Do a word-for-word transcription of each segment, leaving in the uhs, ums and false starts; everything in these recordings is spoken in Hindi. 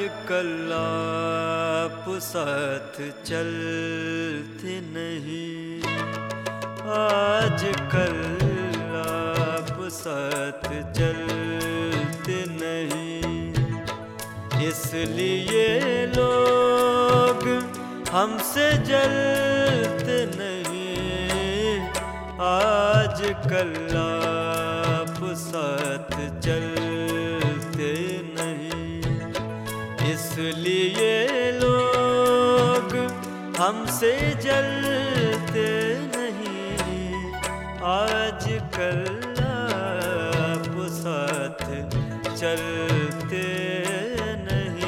कल आप साथ चलते नहीं, आज कल आप साथ चलते नहीं, इसलिए लोग हमसे जलते नहीं। आज कल आप साथ चलते नहीं, इसलिए लोग हमसे जलते नहीं। आज कल आप साथ चलते नहीं।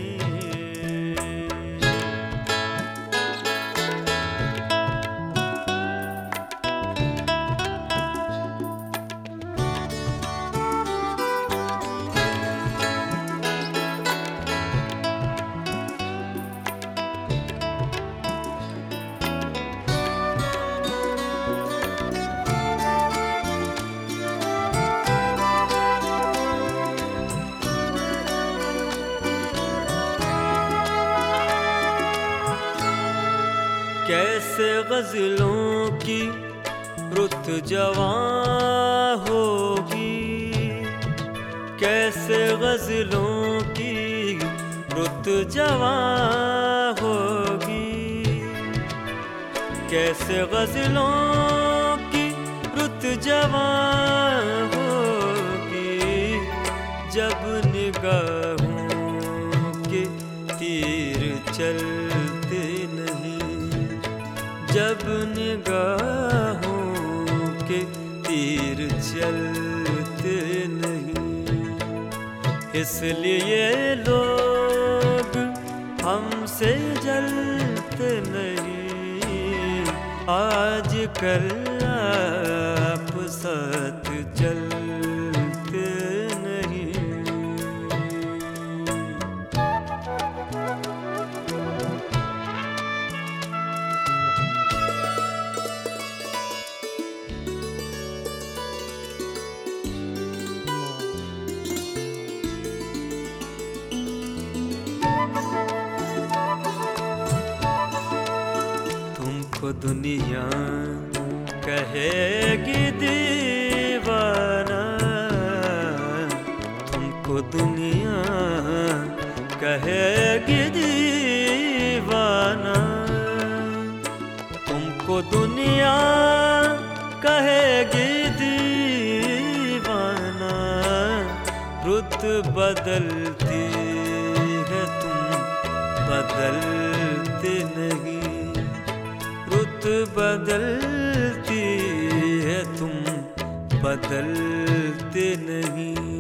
कैसे गज़लों की रुत जवां होगी, कैसे गज़लों की रुत जवां होगी, कैसे गज़लों की रुत जवां होगी, जब निगाहों के तीर चलते नहीं, जब निगाहों के तीर चलते नहीं। इसलिए लोग हमसे जलते नहीं। आज कल आप साथ चलते नहीं। तुमको दुनिया कहेगी दीवाना, तुमको दुनिया कहेगी दीवाना, तुमको दुनिया कहेगी दीवाना। रुत बदलती है तुम बदलते नहीं, रुत बदलती है तुम बदलते नहीं।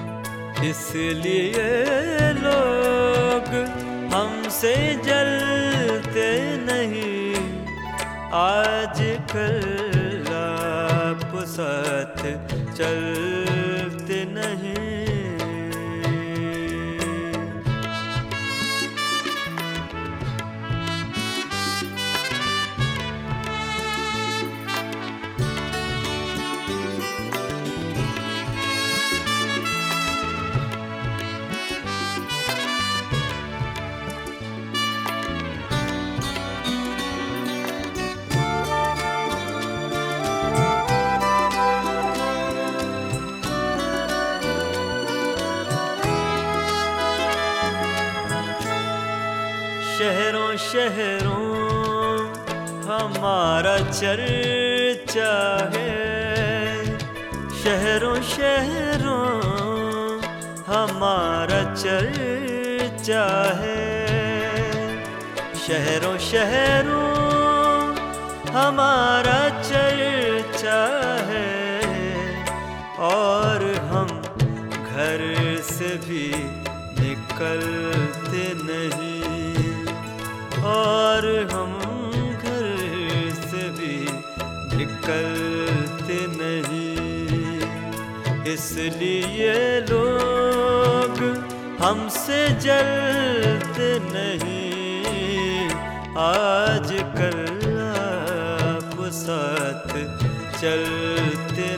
इसलिए लोग हमसे जलते नहीं। आज कल आप साथ चलते नहीं। शहरों शहरों हमारा चर्चा है, शहरों शहरों हमारा चर्चा है, शहरों शहरों हमारा चर्चा है। और हम घर से भी निकलते नहीं, और हम घर से भी निकलते नहीं। इसलिए लोग हमसे जलते नहीं। आज कल आप साथ चलते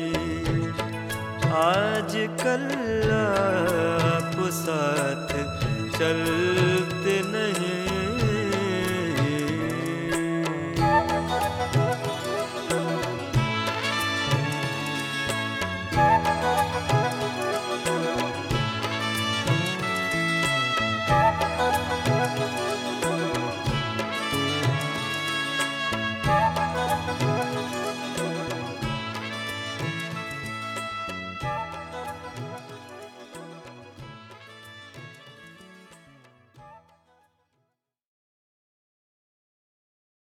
नहीं। आज कल आप साथ चलते